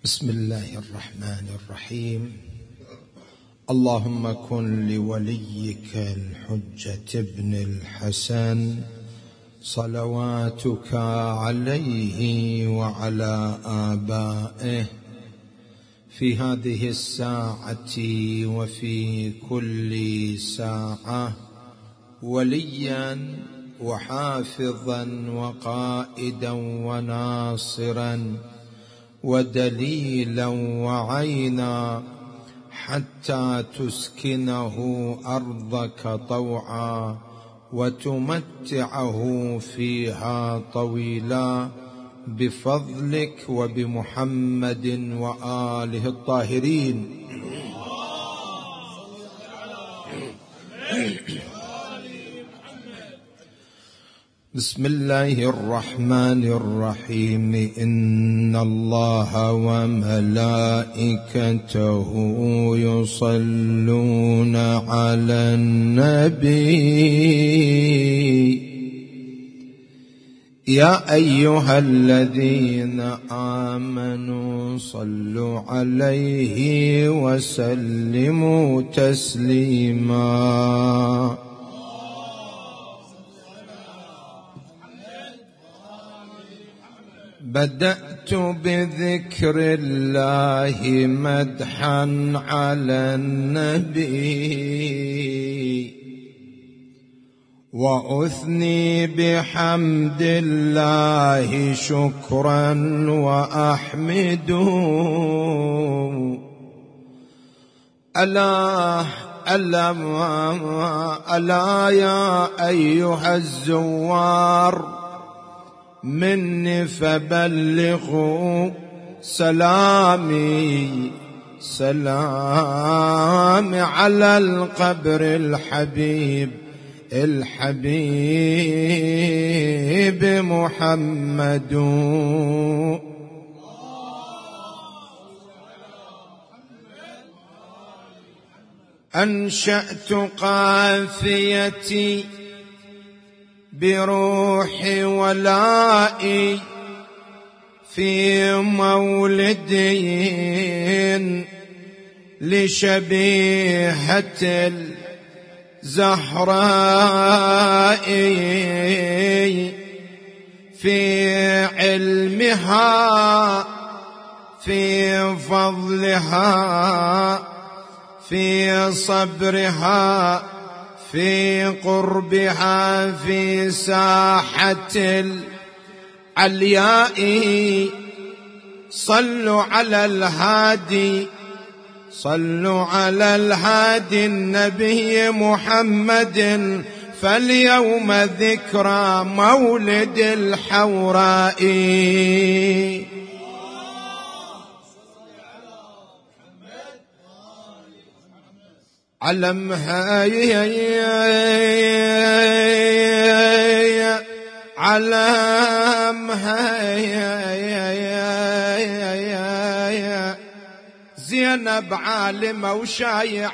بسم الله الرحمن الرحيم. اللهم كن لوليك الحجة ابن الحسن صلواتك عليه وعلى آبائه في هذه الساعة وفي كل ساعة وليا وحافظا وقائدا وناصرا ودليلا وعينا حتى تسكنه أرضك طوعا وتمتعه فيها طويلا بفضلك وبمحمد وآله الطاهرين. بسم الله الرحمن الرحيم. إن الله وملائكته يصلون على النبي يا أيها الذين آمنوا صلوا عليه وسلموا تسليما. بدأت بذكر الله مدحا على النبي وأثني بحمد الله شكرا وأحمده. ألا يا أيها الزوار مني فبلغوا سلامي على القبر الحبيب محمد. أنشأت قافيتي بروحي ولائي في مولدي لشبيهة الزهراء في علمها في فضلها في صبرها في قربها في ساحة العلياء. صلوا على الهادي النبي محمد فاليوم ذكرى مولد الحوراء. علمها زينب عالمة وشايع.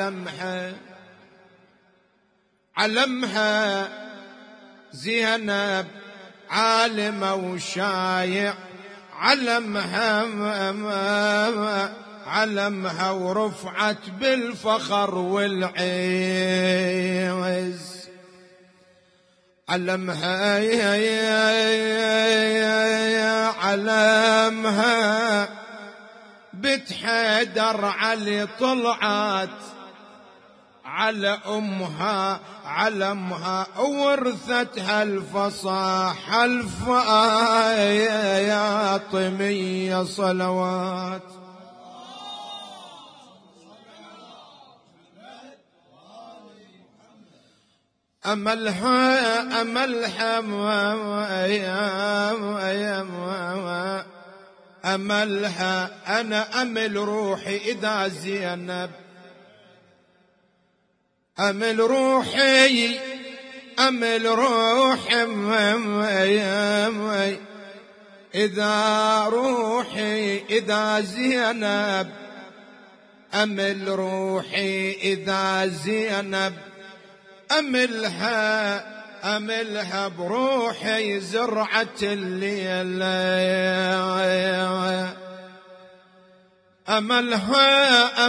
علمها زينب عالمة وشايع. علمها ورفعت بالفخر والعز. علمها بنت حيدر علي طلعت على أمها. علمها ورثتها الفصاحة الفاطمية صلوات. أملها أنا أمل روحي إذا زينب. أمل روحي إذا زينب. أمل روحي إذا زينب. أملها بروحي زرعة الليل. أملها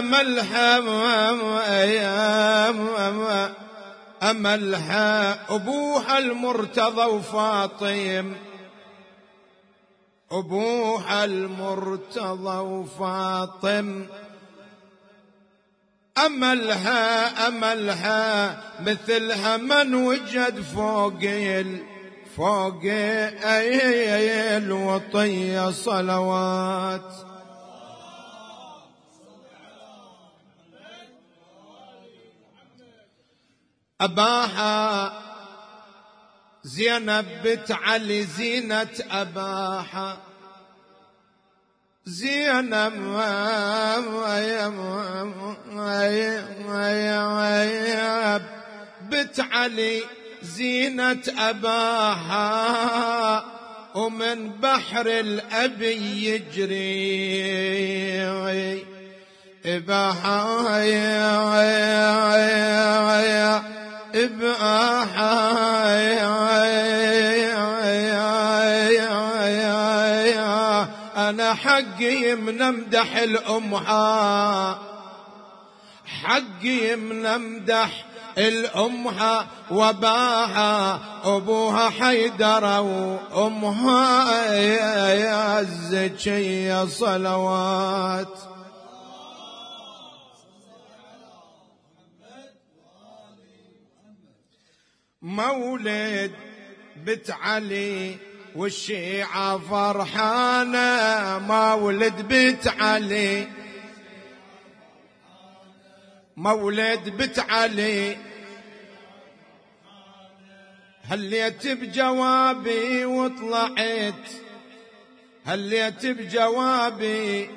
أبوها المرتضى وفاطم، أبوها المرتضى وفاطم. أملها مثلها من وجد فوق الوطية صلوات. أباها زينب بنت علي زينة أباها، زينب بنت علي زينة أباها، ومن بحر الأبي يجري إباحة أنا حقي من أمدح الأمها، حقي من أمدح الأمها، وباها أبوها حيدر وأمها يا الزكية صلوات. مولد بنت علي والشيعة فرحانة، مولد بنت علي، مولد بنت علي. هليت بجوابي وطلعت، هليت بجوابي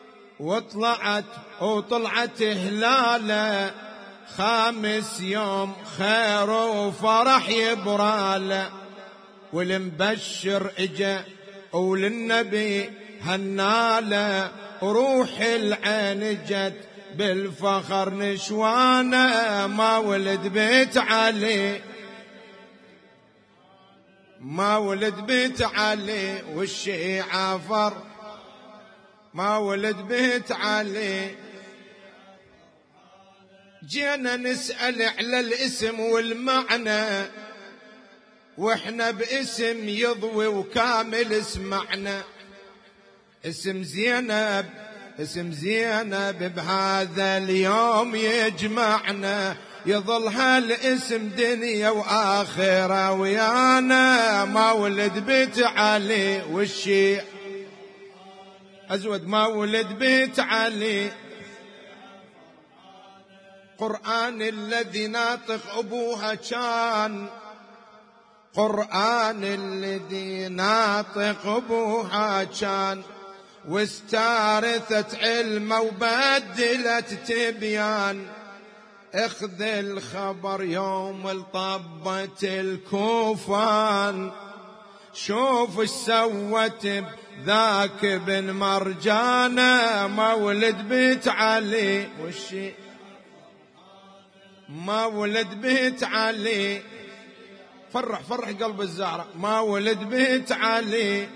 وطلعت هلاله، خامس يوم خير وفرح يبراله، والمبشر اجا وللنبي هناله، روح العين جت بالفخر نشوانه. مولد بيت علي، مولد بيت علي والشيعة فر، مولد بيت علي. جينا نسأل على الاسم والمعنى، واحنا باسم يضوي وكامل اسمعنا. اسم زينب، اسم زينب بهذا اليوم يجمعنا، يظل هالاسم دنيا وآخرة ويانا. مولد بيت علي والشيع أزود، مولد بيت علي. قرآن الذي ناطق أبوها كان، قرآن الذي ناطق أبوها كان، واستارثت علمه وبدلت تبيان. اخذ الخبر يوم الطبت الكوفان، شوف ايش سوت ذاك بن مرجانة. مولد بيت علي والشي، مولد بيت علي. فرح قلب الزهرة. مولد بيت علي.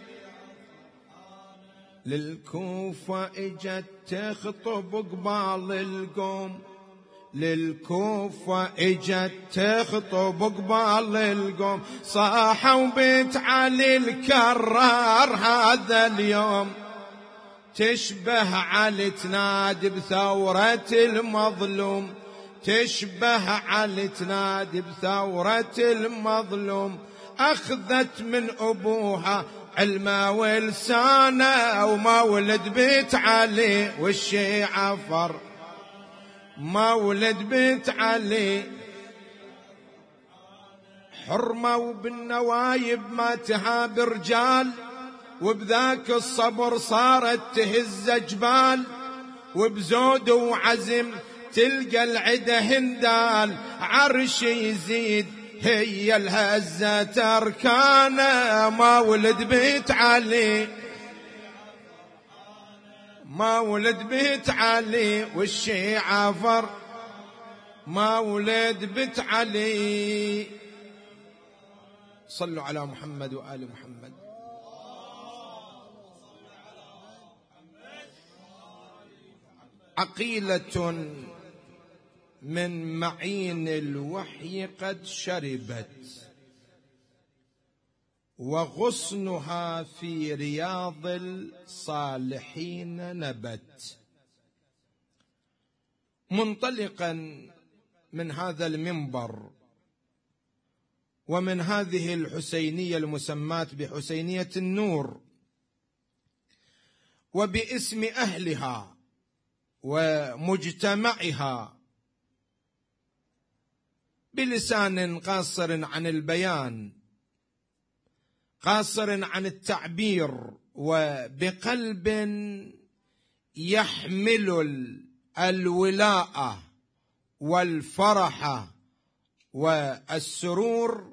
للكوفة اجت تخطب قبال القوم، للكوفة اجت تخطب قبال القوم، صاحوا بيت علي الكرار هذا اليوم. تشبه علي تنادي بثورة المظلوم، تشبه علي تنادي بثورة المظلوم. أخذت من أبوها علمه ولسانه، ومولد بيت علي والشيعة فر. مولد بيت علي حرمة وبالنوايب ما تهاب رجال، وبذاك الصبر صارت تهز جبال، وبزود وعزم تلقى العدا هندال. عرش يزيد هي الهزة تركانه. مولد بيت علي، مولد بيت علي والشيعة فر. مولد بيت علي. صلوا على محمد وآل محمد. عقيلة من معين الوحي قد شربت، وغصنها في رياض الصالحين نبت. منطلقا من هذا المنبر ومن هذه الحسينية المسماة بحسينية النور، وباسم أهلها ومجتمعها، بلسان قاصر عن البيان، قاصر عن التعبير، وبقلب يحمل الولاءة والفرح والسرور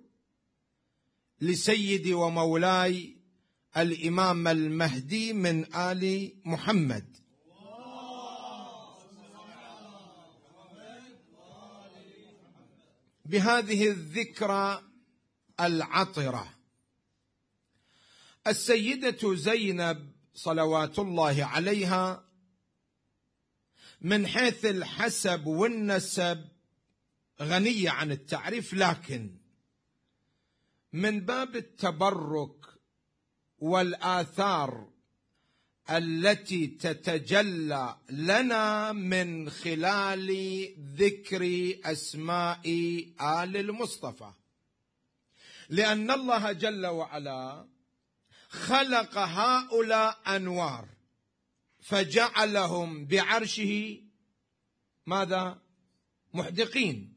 لسيدي ومولاي الإمام المهدي من آل محمد. بهذه الذكرى العطرة، السيدة زينب صلوات الله عليها من حيث الحسب والنسب غنية عن التعريف، لكن من باب التبرك والآثار التي تتجلى لنا من خلال ذكر أسماء آل المصطفى، لأن الله جل وعلا خلق هؤلاء أنوار فجعلهم بعرشه ماذا؟ محدقين.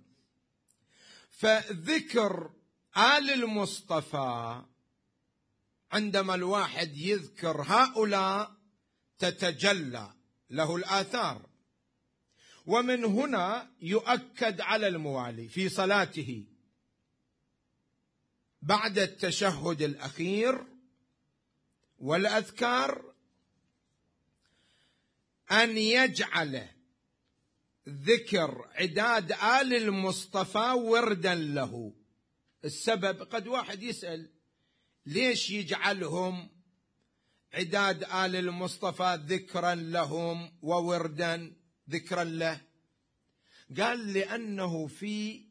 فذكر آل المصطفى عندما الواحد يذكر هؤلاء تتجلى له الآثار، ومن هنا يؤكد على الموالي في صلاته بعد التشهد الأخير والأذكار أن يجعل ذكر عداد آل المصطفى وردا له. السبب، قد واحد يسأل ليش يجعلهم عداد آل المصطفى ذكرا لهم ووردا ذكرا له؟ قال لأنه في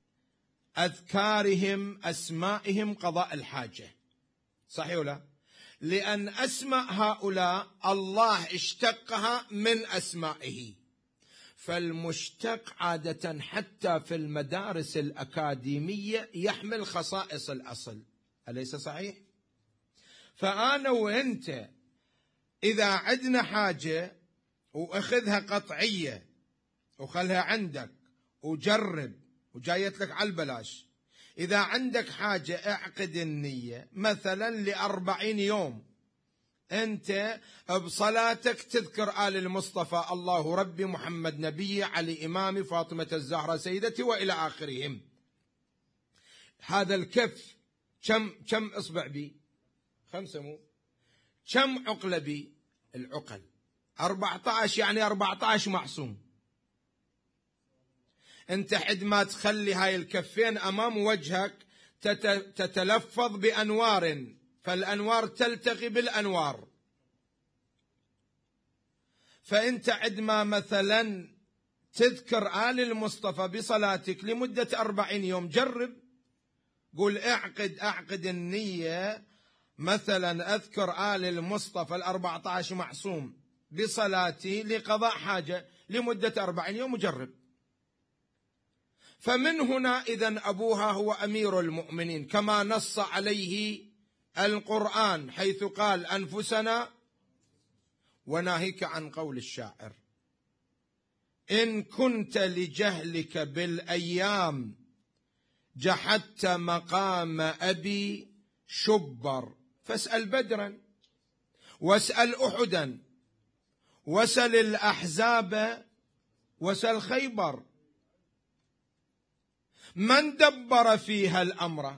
أذكارهم أسمائهم قضاء الحاجة، صحيح ولا؟ لأن أسماء هؤلاء الله اشتقها من أسمائه، فالمشتق عادة حتى في المدارس الأكاديمية يحمل خصائص الأصل، أليس صحيح؟ فأنا وأنت إذا عندنا حاجة وأخذها قطعية وخلها عندك وجرب وجايت لك على البلاش، إذا عندك حاجة اعقد النية مثلا ل40 يوم أنت بصلاتك تذكر آل المصطفى، الله ربي محمد نبي علي إمامي فاطمة الزهرة سيدتي وإلى آخرهم. هذا الكف كم إصبع بي؟ 5 مو؟ كم عقلة بي؟ العقل 14، يعني 14 معصوم. أنت حد ما تخلي هاي الكفين أمام وجهك تتلفظ بأنوار، فالأنوار تلتقي بالأنوار. فأنت عندما مثلا تذكر آل المصطفى بصلاتك لمدة 40 يوم، جرب، قول أعقد النية مثلا أذكر آل المصطفى 14 معصوم بصلاتي لقضاء حاجة لمدة 40 يوم، وجرب. فمن هنا إذن أبوها هو أمير المؤمنين كما نص عليه القرآن، حيث قال أنفسنا وناهيك عن قول الشاعر إن كنت لجهلك بالأيام جحدت مقام أبي شبر، فاسأل بدرا واسأل أحدا واسأل الأحزاب واسأل خيبر. من دبر فيها الأمر؟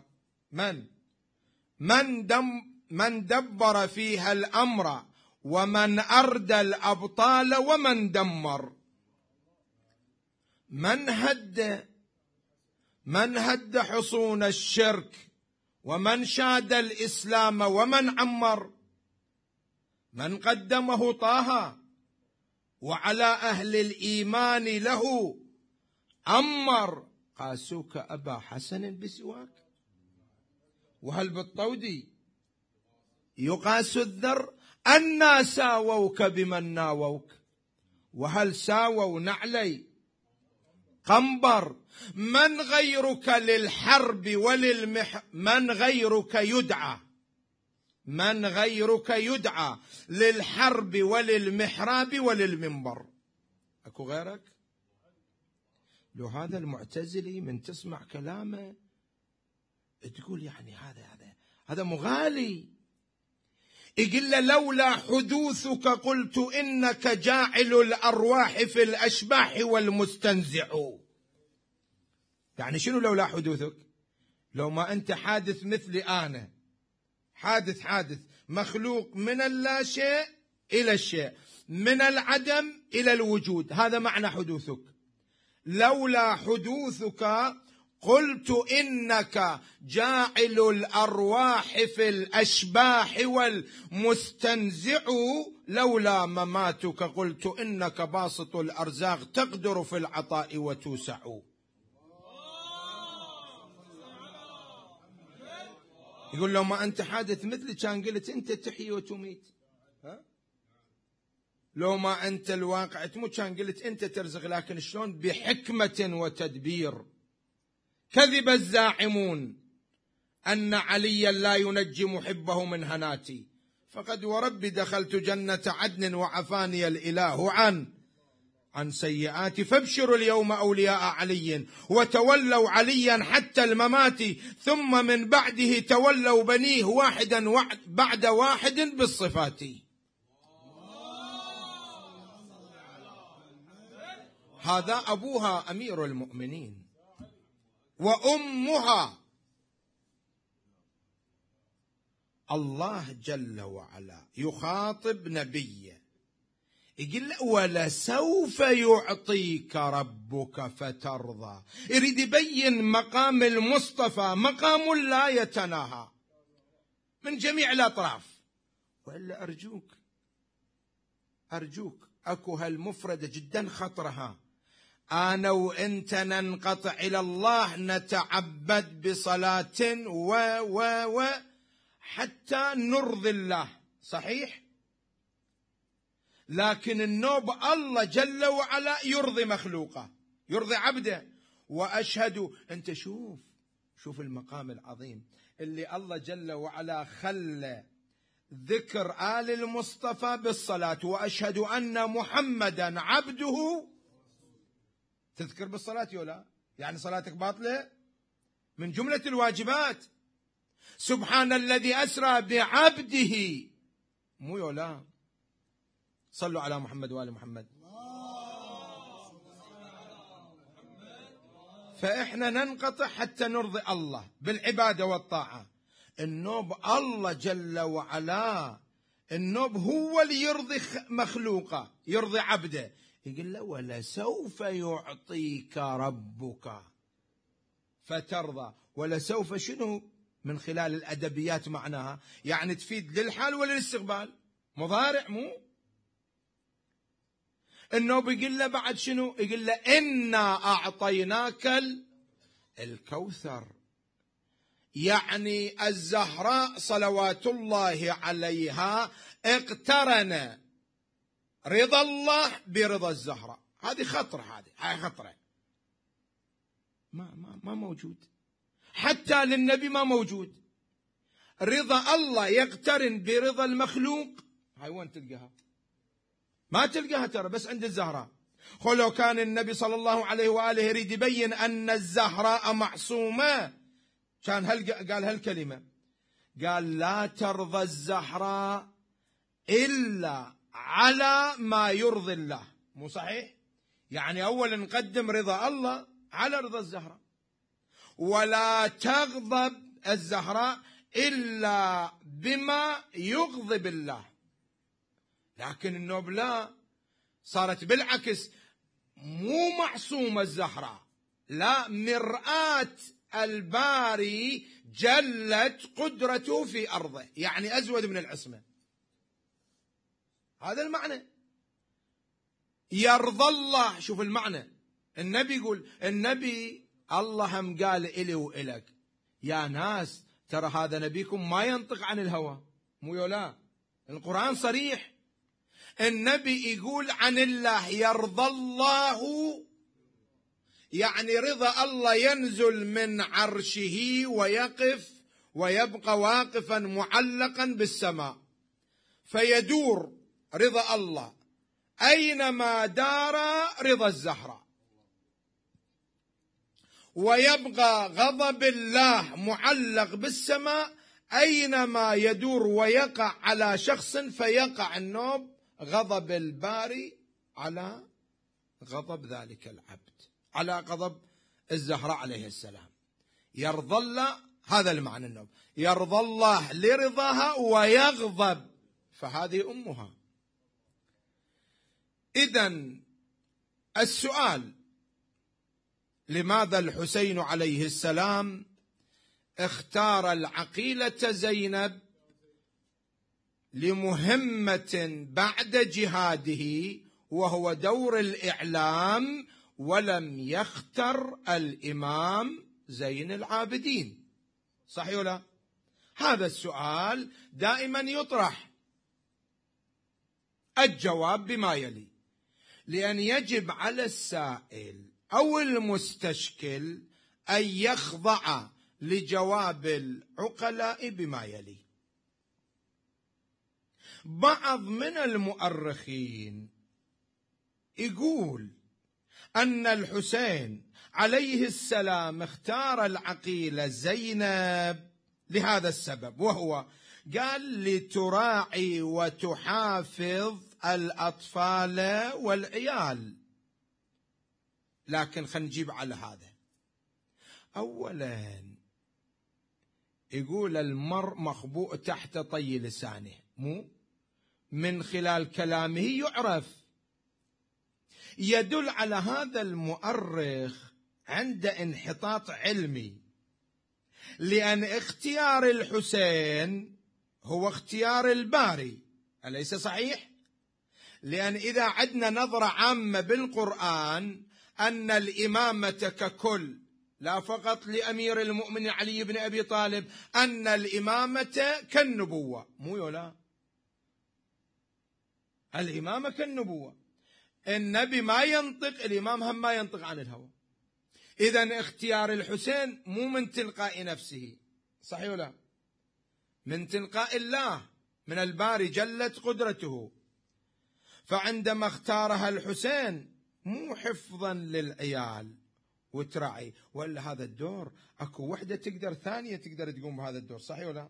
من دبر فيها الأمر ومن أردى الأبطال ومن دمر؟ من هد حصون الشرك ومن شاد الإسلام ومن عمر؟ من قدمه طه وعلى أهل الإيمان له أمر قاسوك أبا حسن بسواك. وهل بالطودي يقاس الذر أنا ساووك بمن ناووك؟ وهل ساووا نعلي قنبر؟ من غيرك للحرب من غيرك يدعى، من غيرك يدعى للحرب وللمحراب وللمنبر؟ أكو غيرك؟ لو هذا المعتزلي من تسمع كلامه تقول يعني هذا مغالي. يقول له لولا حدوثك قلت إنك جاعل الأرواح في الأشباح والمستنزع. يعني شنو لولا حدوثك؟ لو ما أنت حادث مثلي أنا، حادث مخلوق من اللا شيء إلى الشيء، من العدم إلى الوجود، هذا معنى حدوثك. لولا حدوثك قلت إنك جاعل الأرواح في الأشباح والمستنزع. لولا مماتك قلت إنك باسط الأرزاق تقدر في العطاء وتوسع. يقول لو ما أنت حادث مثلي كان قلت أنت تحيي وتميت. لو ما أنت الواقع تموت كان قلت أنت ترزق. لكن شلون؟ بحكمة وتدبير. كذب الزاعمون أن عليا لا ينجي محبه من هناتي، فقد ورب دخلت جنة عدن وعفاني الإله عن سيئاتي. فابشروا اليوم أولياء علي وتولوا عليا حتى الممات، ثم من بعده تولوا بنيه واحدا بعد واحد بالصفات. هذا أبوها أمير المؤمنين وأمها الله جل وعلا يخاطب نبيه يقول ولسوف يعطيك ربك فترضى. يريد يبين مقام المصطفى مقام لا يتناهى من جميع الأطراف. وإلا أرجوك أكو هالمفردة جدا خطرها، أنا وإنت ننقطع إلى الله نتعبد بصلاة و حتى نرضي الله، صحيح؟ لكن النوب الله جل وعلا يرضي مخلوقه، يرضي عبده. وأشهد، أنت شوف المقام العظيم اللي الله جل وعلا خلى ذكر آل المصطفى بالصلاة. وأشهد أن محمدا عبده. تذكر بالصلاة ولا؟ يعني صلاتك باطلة من جملة الواجبات. سبحان الذي أسرى بعبده، مو يولا؟ صلوا على محمد وآل محمد. فإحنا ننقطع حتى نرضي الله بالعبادة والطاعة. النوب الله جل وعلا، النوب هو اللي يرضي مخلوقه، يرضي عبده. يقول له ولسوف يعطيك ربك فترضى. ولسوف شنو؟ من خلال الأدبيات معناها يعني تفيد للحال ولا للاستقبال، مضارع مو. النوب يقول له بعد شنو؟ يقول له إنا أعطيناك الكوثر. يعني الزهراء صلوات الله عليها اقترن رضا الله برضا الزهراء. هذه خطرة، هاي خطرة ما موجود، حتى للنبي ما موجود. رضا الله يقترن برضا المخلوق، هاي وين تلقاها؟ ما تلقاها ترى، بس عند الزهراء. لو كان النبي صلى الله عليه وآله يريد يبين أن الزهراء معصومة كان قال هالكلمة، قال لا ترضى الزهراء إلا على ما يرضي الله. مو صحيح؟ يعني أولا نقدم رضا الله على رضا الزهراء. ولا تغضب الزهراء إلا بما يغضب الله. لكن النوب لا، صارت بالعكس، مو معصومة الزهراء، لا، مرآة الباري جلت قدرته في أرضه، يعني أزود من العصمة. هذا المعنى. يرضى الله. شوف المعنى، النبي يقول، النبي الله هم قال إلي وإلك يا ناس ترى هذا نبيكم ما ينطق عن الهوى، مو يولا، القرآن صريح. النبي يقول عن الله يرضى الله، يعني رضا الله ينزل من عرشه ويقف ويبقى واقفا معلقا بالسماء، فيدور رضا الله أينما دار رضا الزهراء، ويبقى غضب الله معلق بالسماء أينما يدور ويقع على شخص، فيقع النوب غضب الباري على غضب ذلك العبد، على غضب الزهراء عليه السلام. يرضى الله، هذا المعنى النوب، يرضى الله لرضاها ويغضب، فهذه أمها. إذن السؤال، لماذا الحسين عليه السلام اختار العقيلة زينب لمهمة بعد جهاده وهو دور الإعلام، ولم يختر الإمام زين العابدين؟ صحيح ولا؟ هذا السؤال دائما يطرح. الجواب بما يلي: لأن يجب على السائل أو المستشكل أن يخضع لجواب العقلاء بما يلي. بعض من المؤرخين يقول أن الحسين عليه السلام اختار العقيلة زينب لهذا السبب، وهو قال لتراعي وتحافظ الأطفال والعيال. لكن خلينا نجيب على هذا. أولا يقول المرء مخبوء تحت طي لسانه، مو من خلال كلامه يعرف. يدل على هذا المؤرخ عند انحطاط علمي، لأن اختيار الحسين هو اختيار الباري، أليس صحيح؟ لأن إذا عدنا نظرة عامة بالقرآن أن الإمامة ككل، لا فقط لأمير المؤمنين علي بن أبي طالب، أن الإمامة كالنبوة، مو يولا، الإمامة كالنبوة. النبي ما ينطق، الإمام هم ما ينطق عن الهوى. إذن اختيار الحسين مو من تلقاء نفسه، صحيح ولا؟ من تلقاء الله، من الباري جلت قدرته. فعندما اختارها الحسين مو حفظا للعيال وتراعي، ولا هذا الدور اكو وحده تقدر، ثانيه تقدر تقوم بهذا الدور، صحيح ولا؟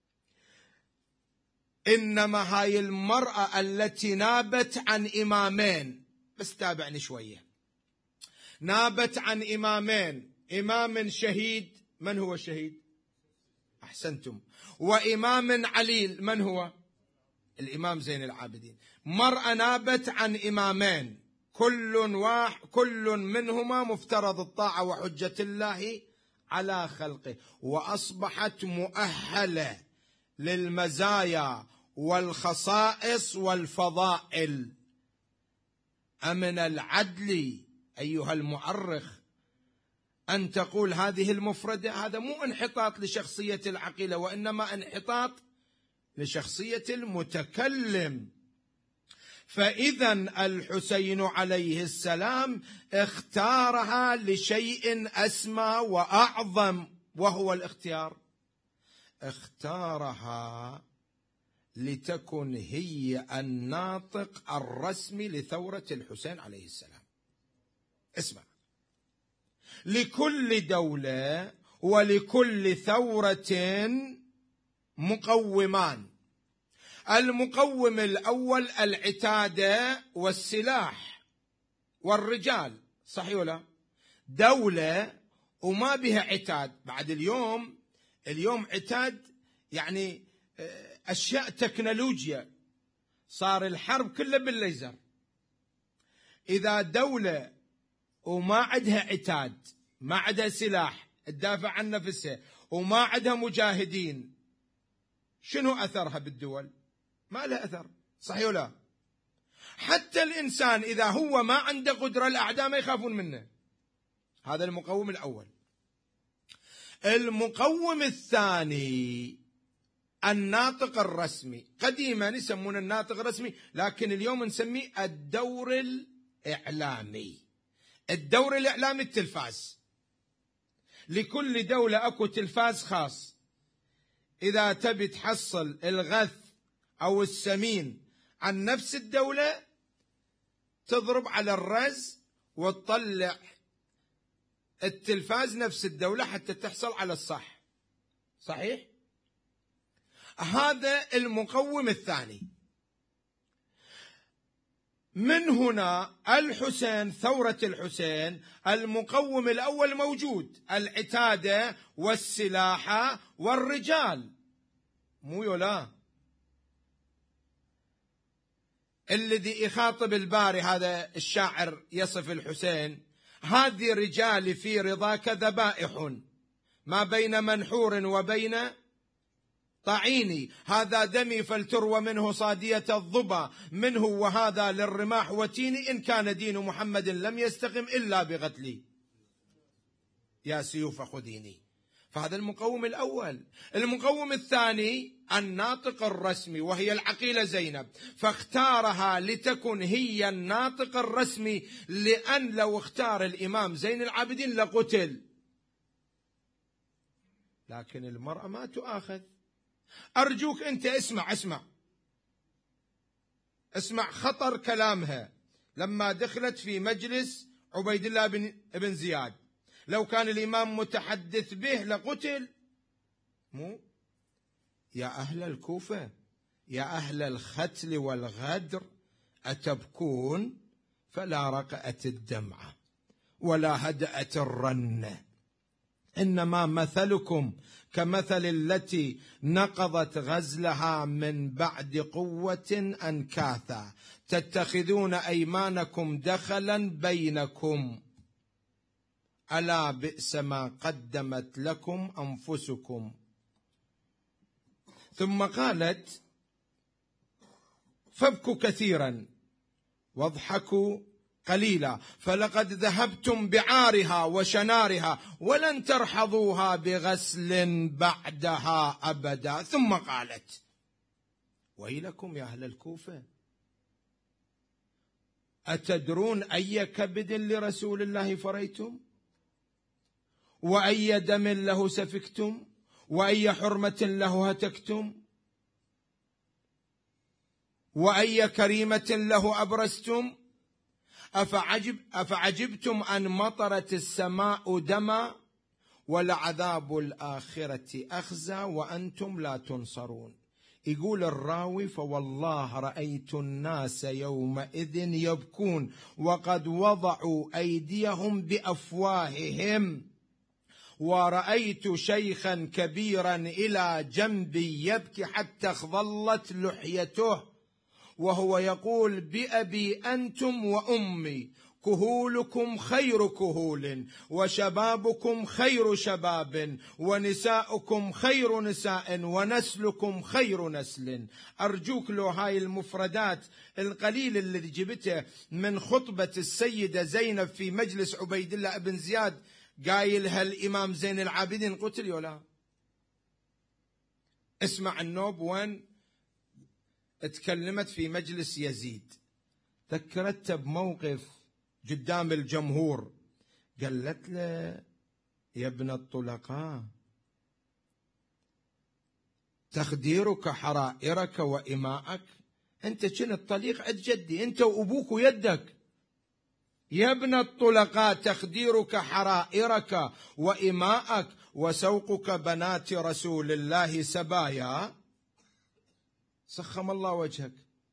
انما هاي المراه التي نابت عن امامين، بس تابعني شويه، نابت عن امامين، امام شهيد، من هو الشهيد؟ احسنتم، وامام عليل، من هو؟ الامام زين العابدين. مرأة نابت عن امامين، كل منهما مفترض الطاعة وحجة الله على خلقه، وأصبحت مؤهلة للمزايا والخصائص والفضائل. أمن العدل أيها المؤرخ أن تقول هذه المفردة، هذا مو انحطاط لشخصية العقيلة، وإنما انحطاط لشخصية المتكلم. فإذا الحسين عليه السلام اختارها لشيء أسمى وأعظم، وهو الاختيار، اختارها لتكن هي الناطق الرسمي لثورة الحسين عليه السلام. اسمع، لكل دولة ولكل ثورة مقومان. المقوم الأول العتادة والسلاح والرجال، صحيح ولا؟ دولة وما بها عتاد، بعد اليوم عتاد يعني أشياء تكنولوجيا، صار الحرب كله بالليزر. إذا دولة وما عندها عتاد، ما عندها سلاح تدافع عن نفسها، وما عندها مجاهدين، شنو أثرها بالدول؟ ما لها أثر، صحيح ولا؟ حتى حتى الإنسان إذا هو ما عنده قدرة الأعداء ما يخافون منه. هذا المقوم الأول. المقوم الثاني الناطق الرسمي. قديما يسمون الناطق الرسمي، لكن اليوم نسميه الدور الإعلامي. الدور الإعلامي التلفاز. لكل دولة أكو تلفاز خاص. إذا تبي تحصل الغث أو السمين عن نفس الدولة تضرب على الرز وتطلع التلفاز نفس الدولة حتى تحصل على الصح. صحيح؟ هذا المقوم الثاني. من هنا الحسين، ثورة الحسين، المقوم الأول موجود، العتادة والسلاح والرجال. مو يولا الذي يخاطب الباري، هذا الشاعر يصف الحسين: هذه رجال في رضاك ذبائح ما بين منحور وبين طعيني، هذا دمي فلتروى منه صادية الظبا منه، وهذا للرماح وتيني، إن كان دين محمد لم يستقم إلا بقتلي يا سيوف خذيني. فهذا المقوم الأول. المقوم الثاني الناطق الرسمي، وهي العقيلة زينب، فاختارها لتكن هي الناطق الرسمي، لأن لو اختار الإمام زين العابدين لقتل. لكن المرأة ما تؤاخذ. أرجوك أنت اسمع خطر كلامها لما دخلت في مجلس عبيد الله بن زياد. لو كان الإمام متحدث به لقتل. مو يا أهل الكوفة، يا أهل الختل والغدر، أتبكون فلا رقأت الدمعة ولا هدأت الرنة، إنما مثلكم كمثل التي نقضت غزلها من بعد قوة أنكاثا، تتخذون أيمانكم دخلا بينكم، ألا بئس ما قدمت لكم أنفسكم. ثم قالت: فابكوا كثيرا واضحكوا قليلا، فلقد ذهبتم بعارها وشنارها ولن ترحضوها بغسل بعدها أبدا. ثم قالت: ويلكم يا أهل الكوفة، أتدرون أي كبد لرسول الله فريتم، وأي دم له سفكتم، وأي حرمة له هتكتم، وأي كريمة له أبرزتم؟ أفعجبتم أن مطرت السماء دما، ولعذاب الآخرة أخزى وأنتم لا تنصرون. يقول الراوي: فوالله رأيت الناس يومئذ يبكون وقد وضعوا أيديهم بأفواههم، ورأيت شيخا كبيرا إلى جنبي يبكي حتى اخضلت لحيته، وهو يقول: بأبي أنتم وأمي، كهولكم خير كهول، وشبابكم خير شباب، ونساؤكم خير نساء، ونسلكم خير نسل. أرجوك لو هاي المفردات القليل الذي جبته من خطبة السيدة زينب في مجلس عبيد الله بن زياد قايلها الإمام زين العابدين قتل ولا؟ اسمع النوب وين اتكلمت في مجلس يزيد، ذكرتها بموقف قدام الجمهور، قالت له: يا ابن الطلقاء، تخديرك حرائرك وإماءك، أنت كنت طليق عند جدي، أنت وأبوك ويدك. يا ابن الطلقاء، تخديرك حرائرك وإماءك، وسوقك بنات رسول الله سبايا، سخم الله وجهك،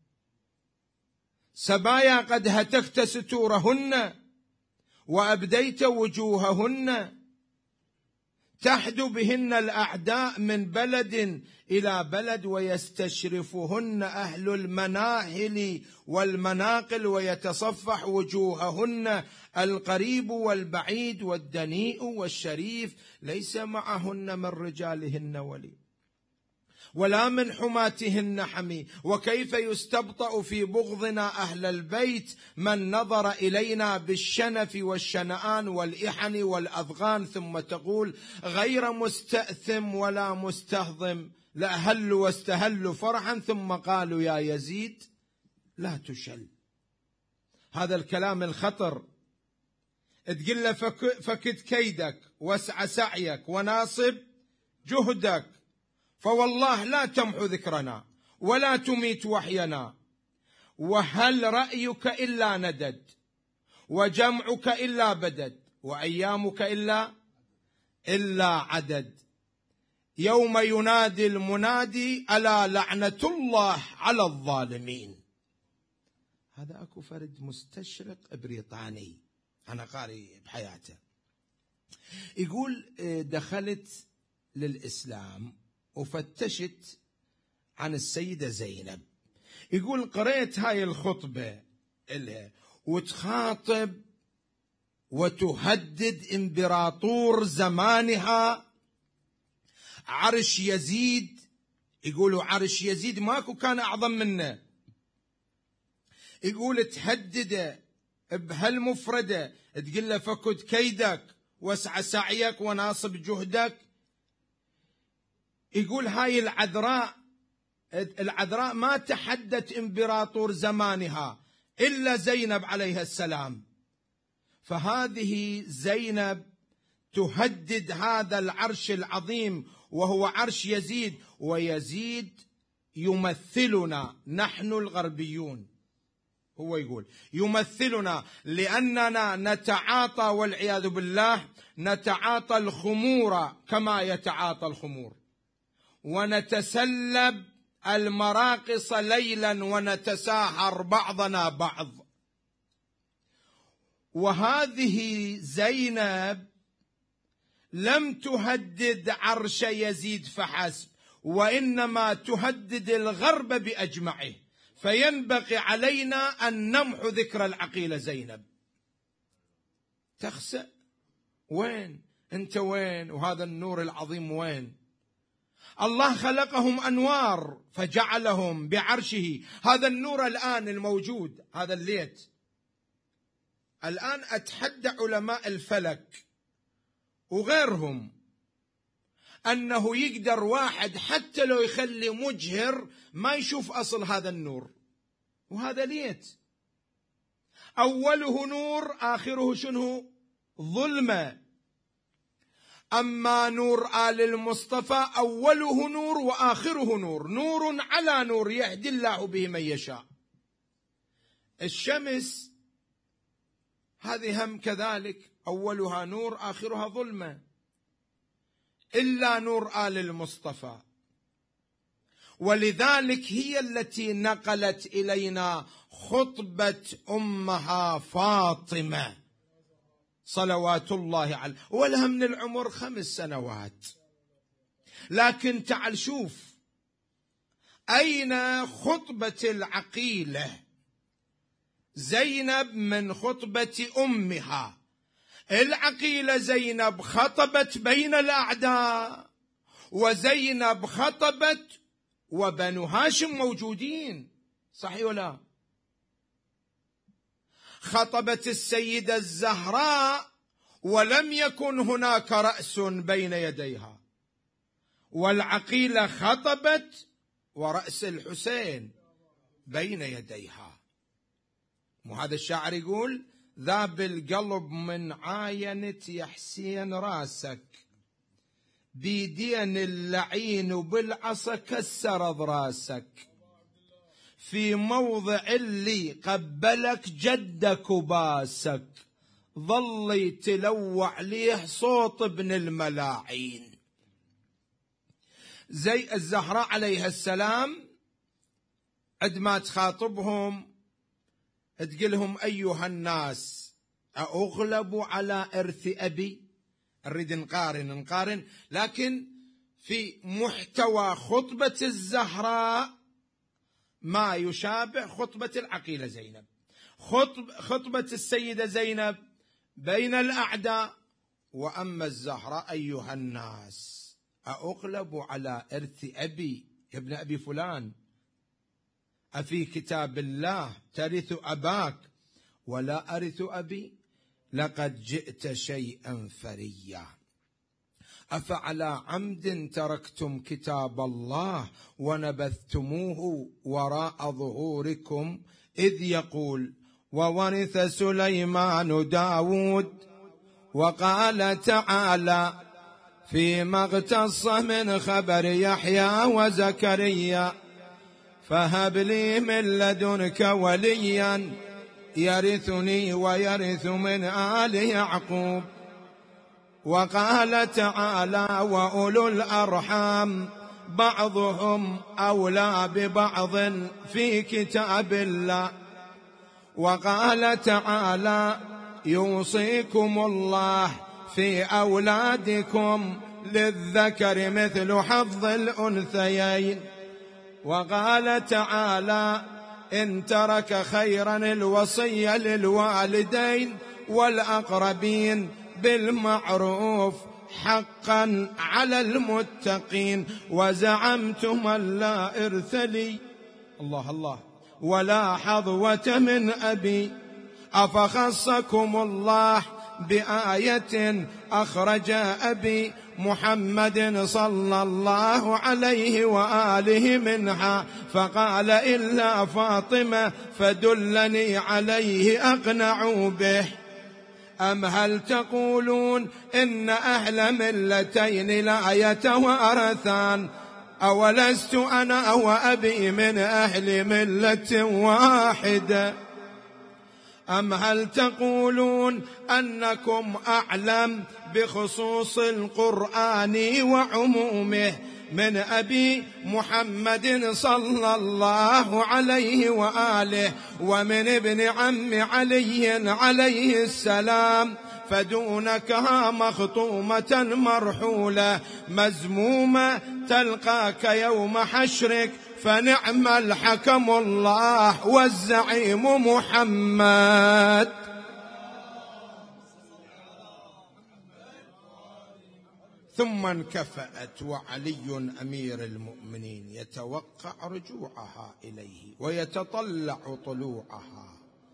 سبايا قد هتكت ستورهن وأبديت وجوههن، تحدو بهن الأعداء من بلد إلى بلد، ويستشرفهن أهل المناهل والمناقل، ويتصفح وجوههن القريب والبعيد والدنيء والشريف، ليس معهن من رجالهن ولي، ولا من حماتهن حمي، وكيف يستبطأ في بغضنا أهل البيت من نظر إلينا بالشنف والشنآن والإحن والأضغان، ثم تقول غير مستأثم ولا مستهضم، لأهلوا واستهلوا فرحا ثم قالوا يا يزيد لا تشل. هذا الكلام الخطر. تقول له فكد كيدك واسع سعيك وناصب جهدك، فوالله لا تمحو ذكرنا ولا تميت وحينا، وهل رأيك إلا ندد، وجمعك إلا بدد، وأيامك إلا عدد، يوم ينادي المنادي ألا لعنة الله على الظالمين. هذا أكو فرد مستشرق بريطاني أنا قاري بحياته، يقول دخلت للإسلام وفتشت عن السيدة زينب، يقول قرأت هاي الخطبة إلها وتخاطب وتهدد إمبراطور زمانها عرش يزيد. يقولوا عرش يزيد ماكو كان أعظم منه. يقول تهدده بهالمفردة، تقول له فكد كيدك واسع سعيك وناصب جهدك. يقول هاي العذراء ما تحدت إمبراطور زمانها إلا زينب عليها السلام، فهذه زينب تهدد هذا العرش العظيم وهو عرش يزيد، ويزيد يمثلنا نحن الغربيون. هو يقول يمثلنا لأننا نتعاطى والعياذ بالله نتعاطى الخمور كما يتعاطى الخمور، ونتسلب المراقص ليلا ونتساحر بعضنا بعض. وهذه زينب لم تهدد عرش يزيد فحسب، وإنما تهدد الغرب بأجمعه، فينبغي علينا أن نمحو ذكر العقيلة زينب. تخسأ وين أنت وين؟ وهذا النور العظيم وين؟ الله خلقهم أنوار فجعلهم بعرشه. هذا النور الآن الموجود، هذا الليت الآن أتحدى علماء الفلك وغيرهم أنه يقدر واحد حتى لو يخلي مجهر ما يشوف أصل هذا النور. وهذا ليت أوله نور آخره شنو؟ ظلمة. أما نور آل المصطفى أوله نور وآخره نور، نور على نور يهدي الله به من يشاء. الشمس هذه هم كذلك أولها نور آخرها ظلمة، إلا نور آل المصطفى. ولذلك هي التي نقلت إلينا خطبة أمها فاطمة صلوات الله عليه، ولها من العمر 5 سنوات. لكن تعال شوف أين خطبة العقيلة زينب من خطبة أمها. العقيلة زينب خطبت بين الأعداء، وزينب خطبت وبنو هاشم موجودين، صحيح ولا؟ خطبت السيدة الزهراء ولم يكن هناك رأس بين يديها، والعقيلة خطبت ورأس الحسين بين يديها. وهذا الشاعر يقول ذا بالقلب من عاينت يا حسين راسك، بيدين اللعين وبالعصا كسر ضراسك، في موضع اللي قبلك جدك وباسك، ظل تلوع ليه صوت ابن الملاعين. زي الزهراء عليها السلام عندما تخاطبهم تقلهم أيها الناس أغلب على إرث أبي. نريد نقارن، لكن في محتوى خطبة الزهراء ما يشابه خطبة العقيلة زينب. خطبة السيدة زينب بين الأعداء، وأما الزهراء أيها الناس أغلب على إرث أبي يا ابن أبي فلان أفي كتاب الله ترث أباك ولا أرث أبي؟ لقد جئت شيئا فريا. أفعلى عمد تركتم كتاب الله ونبذتموه وراء ظهوركم؟ إذ يقول: وورث سليمان داود. وقال تعالى فيما اغتص من خبر يحيى وزكريا: فهب لي من لدنك وليا يرثني ويرث من آل يعقوب. وقال تعالى: وأولو الأرحام بعضهم أولى ببعض في كتاب الله. وقال تعالى: يوصيكم الله في أولادكم للذكر مثل حظ الأنثيين. وقال تعالى: إن ترك خيرا الوصية للوالدين والأقربين بالمعروف حقا على المتقين. وزعمتم أن لا إرث لي، الله الله، ولا حظوة من أبي، أفخصكم الله بآية أخرج أبي محمد صلى الله عليه وآله منها فقال: إلا فاطمة فدلني عليه أقنع به. أم هل تقولون إن أهل ملتين لا يتوارثان؟ أولست أنا وأبي من أهل ملة واحدة؟ أم هل تقولون أنكم أعلم بخصوص القرآن وعمومه من أبي محمد صلى الله عليه وآله ومن ابن عم علي عليه السلام؟ فدونكها مخطومة مرحولة مزمومة تلقاك يوم حشرك، فنعم الحكم الله والزعيم محمد. ثم انكفأت وعلي أمير المؤمنين يتوقع رجوعها إليه ويتطلع طلوعها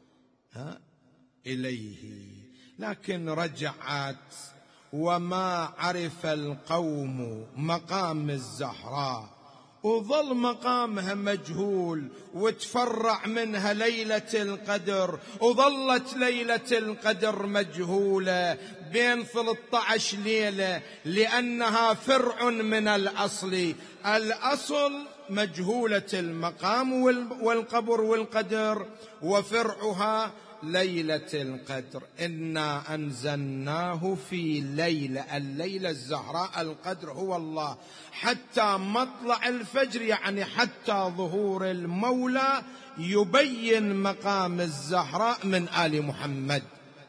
إليه، لكن رجعت وما عرف القوم مقام الزهراء، وظل مقامها مجهول، وتفرع منها ليلة القدر، وظلت ليلة القدر مجهولة بين 13 ليلة، لأنها فرع من الأصل. الأصل مجهولة المقام والقبر والقدر، وفرعها ليلة القدر. إنا أنزلناه في ليلة، الليلة الزهراء، القدر هو الله، حتى مطلع الفجر، يعني حتى ظهور المولى يبين مقام الزهراء من آل محمد.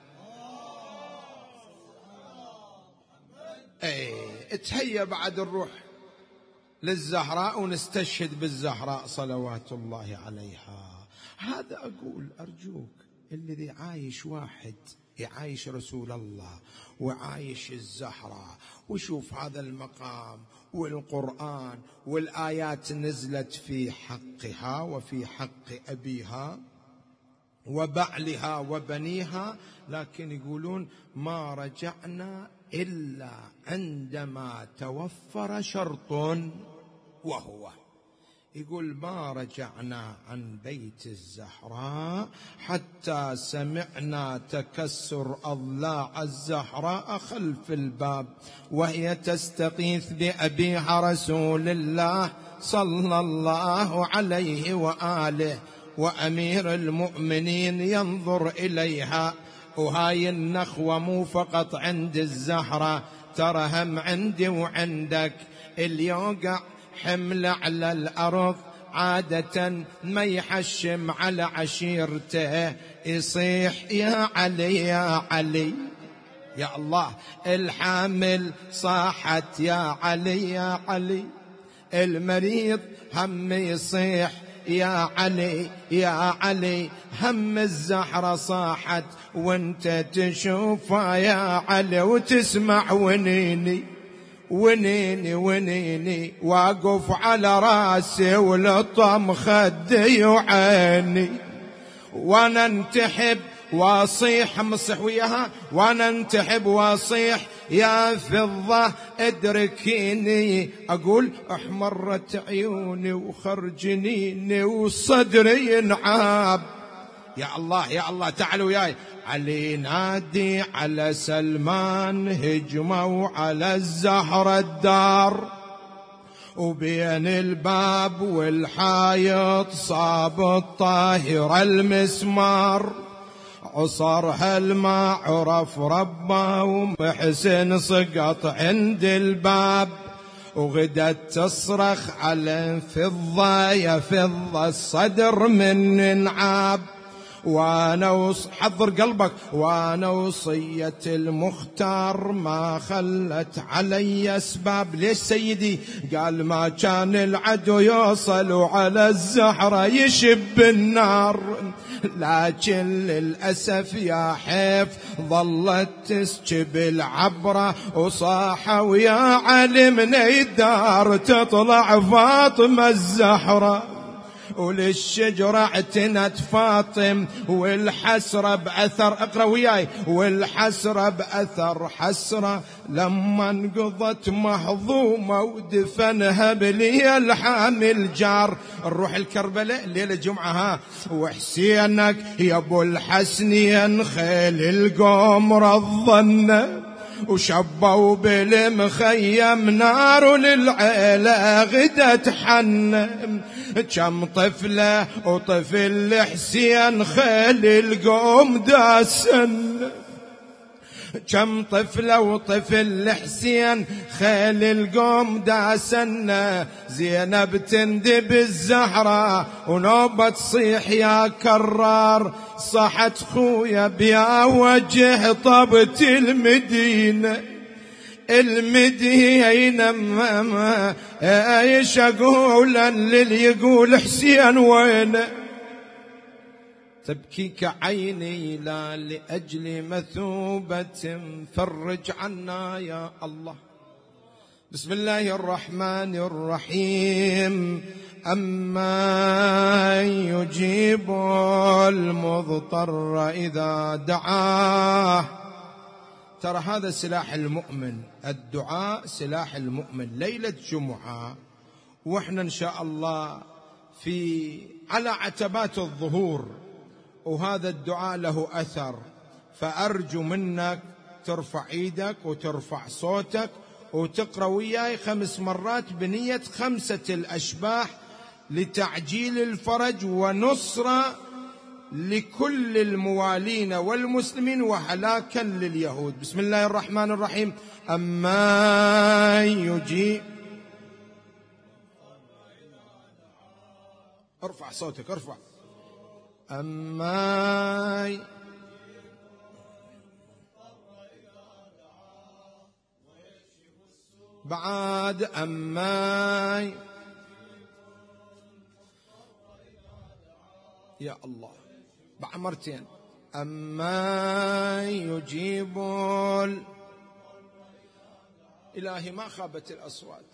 اتهيأ بعد الروح للزهراء ونستشهد بالزهراء صلوات الله عليها. هذا أقول أرجوك الذي عايش واحد يعايش رسول الله وعايش الزهراء، وشوف هذا المقام والقرآن والآيات نزلت في حقها وفي حق أبيها وبعلها وبنيها، لكن يقولون ما رجعنا إلا عندما توفر شرط، وهو يقول ما رجعنا عن بيت الزهراء حتى سمعنا تكسر أضلاع الزهراء خلف الباب وهي تستغيث بأبيها رسول الله صلى الله عليه وآله، وأمير المؤمنين ينظر إليها. وهاي النخوة مو فقط عند الزهرة، ترى هم عندي وعندك. اللي يوقع حمل على الأرض عادة ما يحشم على عشيرته، يصيح يا علي يا علي، يا الله الحامل صاحت يا علي يا علي، المريض هم يصيح يا علي يا علي، هم الزهرة صاحت وانت تشوفها يا علي وتسمع ونيني، ونيني ونيني واقف على راسي ولطم خدي وعيني، وانا انتحب واصيح، مصح وياها، وانا انتحب واصيح يا فضة ادركيني، اقول احمرت عيوني وخرجنيني وصدري ينعاب. يا الله يا الله تعالوا وياي. علي نادي على سلمان هجموا على الزهرة الدار، وبين الباب والحايط صاب الطاهرة المسمار، عصرها الماء عرف ربه ومحسن سقط عند الباب، وغدت تصرخ على فضة يا فضة الصدر من انعاب، وانا حضر قلبك، وانا وصية المختار ما خلت علي اسباب. ليش سيدي؟ قال ما كان العدو يوصل وعلى الزهرة يشب النار، لكن للأسف يا حيف ظلت تسكب العبرة، وصاحة ويا علي من الدار تطلع فاطمة الزهرة، وللشجرة اعتنت فاطم والحسرة بأثر، اقرأ وياي، والحسرة بأثر حسرة لما انقضت مهضومة ودفنها بلي الحامل جار. نروح الكربلاء ليلة جمعة ها، وحسينك يا ابو الحسنين خيل القوم رضنا، وشبوا بالمخيم نار للعيلة غدت حنم، كم طفلة وطفل حسين خيل القوم داسن، كم طفلة وطفل حسين خيل القوم داسن، زينب تندب الزهرة ونوبة تصيح يا كرار، صحت خويا بيا وجه طبت المدينة، المدينة ما ايش اقول للي يقول حسين وينه، تبكيك عيني لا لأجل مثوبة فرج عنا يا الله. بسم الله الرحمن الرحيم. أما يجيب المضطر إذا دعاه. ترى هذا سلاح المؤمن، الدعاء سلاح المؤمن. ليلة جمعة وإحنا إن شاء الله على عتبات الظهور، وهذا الدعاء له أثر، فأرجو منك ترفع ايدك وترفع صوتك وتقرأ وياي 5 مرات بنية 5 الأشباح لتعجيل الفرج ونصرة لكل الموالين والمسلمين وهلاكا لليهود. بسم الله الرحمن الرحيم. أما يجيب، ارفع صوتك ارفع. أما بعد أما يا الله بعد مرتين. أما يجيب إلهي ما خابت الأصوات.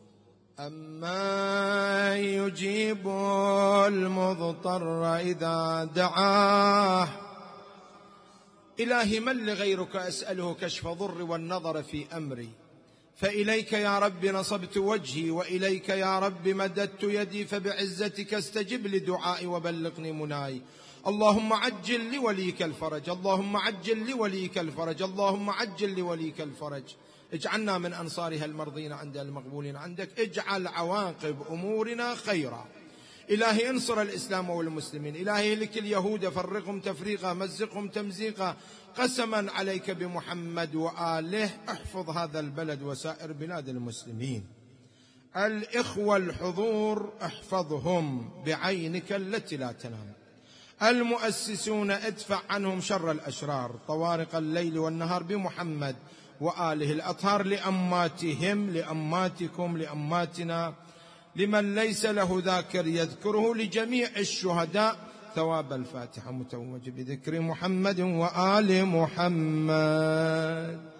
أما يجيب المضطر إذا دعاه. إلهي من لغيرك أسأله كشف ضر والنظر في أمري، فإليك يا رب نصبت وجهي وإليك يا رب مددت يدي، فبعزتك استجب لدعائي وبلغني مناي. اللهم عجل لوليك الفرج، اللهم عجل لوليك الفرج، اللهم عجل لوليك الفرج. اجعلنا من أنصارها المرضين عند المقبولين عندك، اجعل عواقب أمورنا خيرا. إلهي انصر الإسلام والمسلمين، إلهي لك اليهود فرقهم تفريقا مزقهم تمزيقا، قسما عليك بمحمد وآله. احفظ هذا البلد وسائر بلاد المسلمين. الإخوة الحضور احفظهم بعينك التي لا تنام. المؤسسون ادفع عنهم شر الأشرار، طوارق الليل والنهار بمحمد وآله الأطهار، لأماتهم لأماتكم لأماتنا، لمن ليس له ذاكر يذكره، لجميع الشهداء. ثواب الفاتحة متوج بذكر محمد وآل محمد.